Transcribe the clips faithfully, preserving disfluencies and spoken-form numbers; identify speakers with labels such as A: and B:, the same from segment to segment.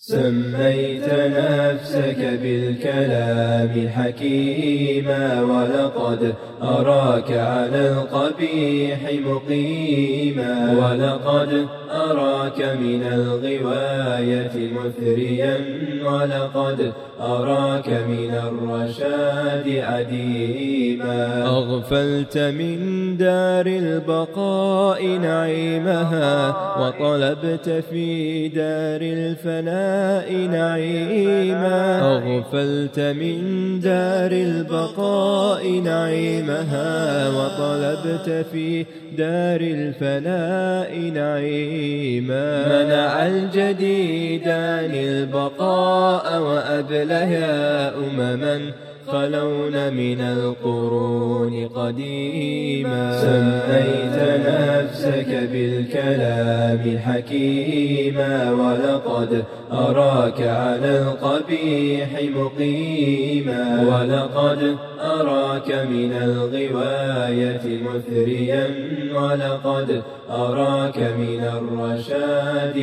A: سميت نفسك بالكلام حكيما، ولقد أراك على القبيح مقيما، ولقد أراك من الغواية مثريا، ولقد أراك من الرشاد عديما. أغفلت من دار البقاء نعيمها، وطلبت في دار الفناء نعيما. أغفلت من دار البقاء نعيمها، وطلبت في دار الفناء نعيما. منع الجديدان البقاء وأبليا أمما خلون من القرون قديما. سميت نفسك بالكلام حكيما، ولقد أراك على القبيح مقيما، ولقد أراك من الغواية مثريا، ولقد أراك من الرشاد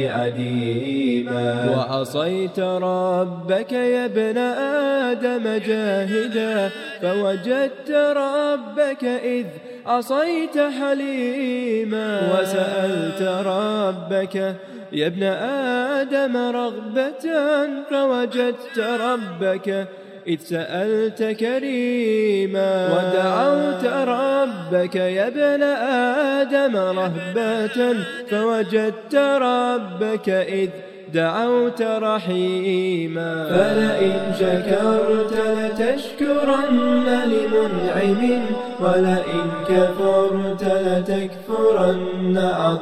A: عديما. وعصيت ربك يا ابن آدم جاهدا، فوجدت ربك إذ عصيت حليما. وسألت ربك يا ابن آدم رغبة، فوجدت ربك إذ سألت كريما. ودعوت ربك يا ابن آدم رهبة، فوجدت ربك إذ دعوت رحيما. فلئن شكرت لتشكرن لمنعم، ولئن كفرت لتكفرن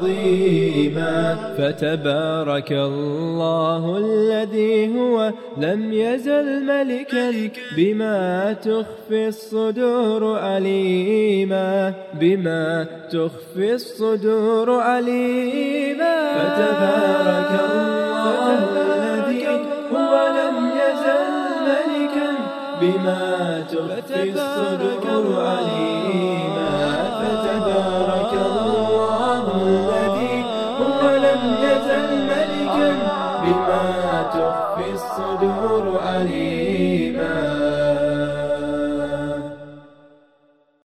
A: عظيما. فتبارك الله الذي هو لم يزل ملكا، بما تخفي الصدور عليما، بما تخفي الصدور عليما. فتبارك الله الذي هو لم يزل ملكا، بما تخفي الصدور عليما. فتبارك الله الذي هو لم يزل ملكا، بما تخفي الصدور عليما.